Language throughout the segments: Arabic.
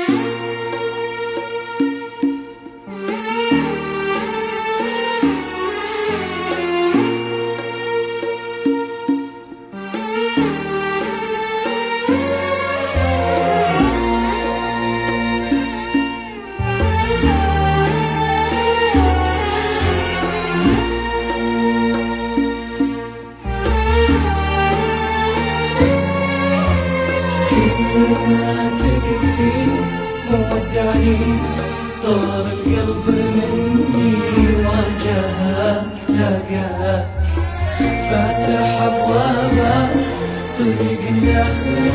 ما تكفي مودعني طار القلب مني واجهك لاقاك فاتح ابوابه طريق الاخر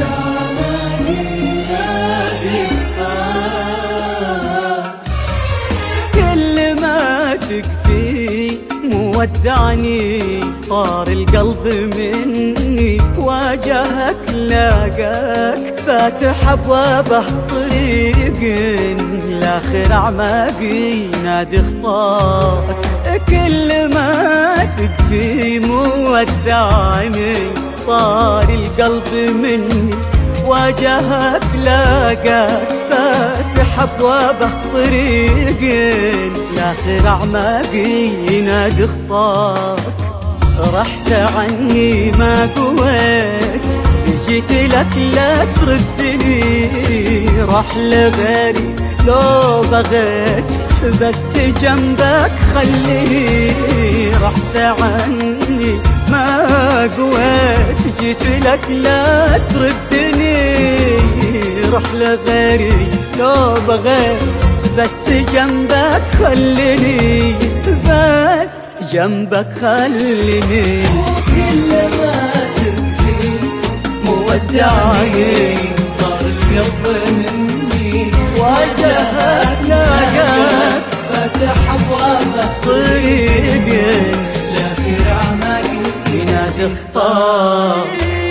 كل ما تكفي مودعني طار القلب مني واجهك لاقاك فاتح ابوابه طريق لاخر اعماقي نادي خطاك كل ما تكفي مودعني طار القلب مني واجهك لاقاك فاتح ابوابه طريق لاخر اعماقي نادي خطاك رحت عني ما قويت جيت لك لا تردني راح لغيري لو بغيت بس جنبك خليني رحت عني ما قويت جيت لك لا تردني راح لغيري لو بغيت بس جنبك خليني بس جنبك خليني وكل ما تكفي مودعني طار القلب مني واجهك لاقاك فاتح ابوابه طريق لاخر اعماقي ينادي خطاك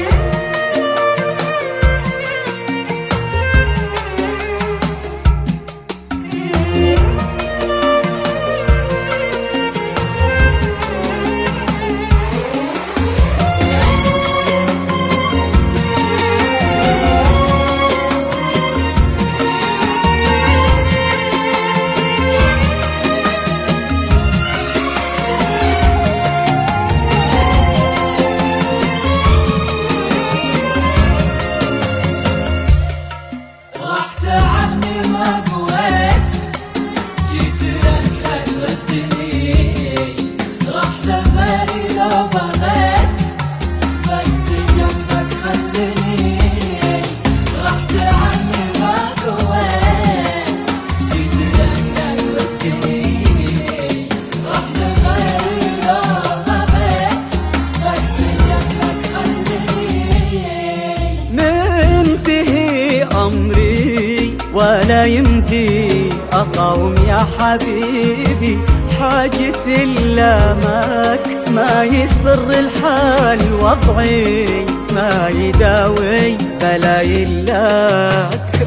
ولا يمدي أقاوم يا حبيبي حاجة اللامك ما يسر الحال وضعي ما يداوي بلا يلاك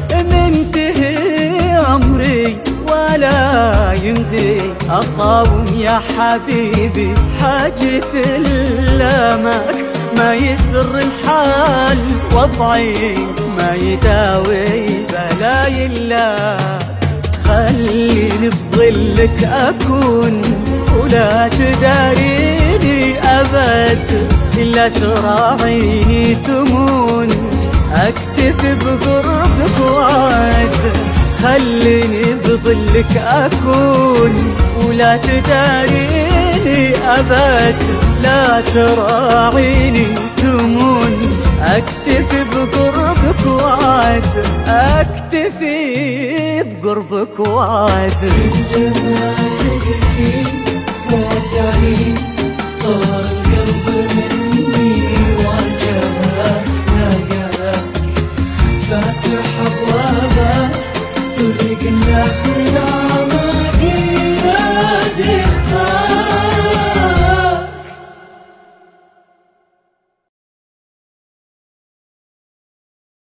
منتهي أمري ولا يمدي أقاوم يا حبيبي حاجة اللامك ما يسر الحال وضعي ما يداوي بلا يلاك خليني بظلك أكون ولا تداريني أبد إلا تراعيني تمون أكتفي بقربك وعد خليني بظلك أكون ولا تداريني أبد لا تراعيني تمون أكتفي بقربك وعد أكتفي بقربك وعد ما تكفي مودعني طار القلب مني واجهك لاقاك فاتح ابوابه طريق الاخر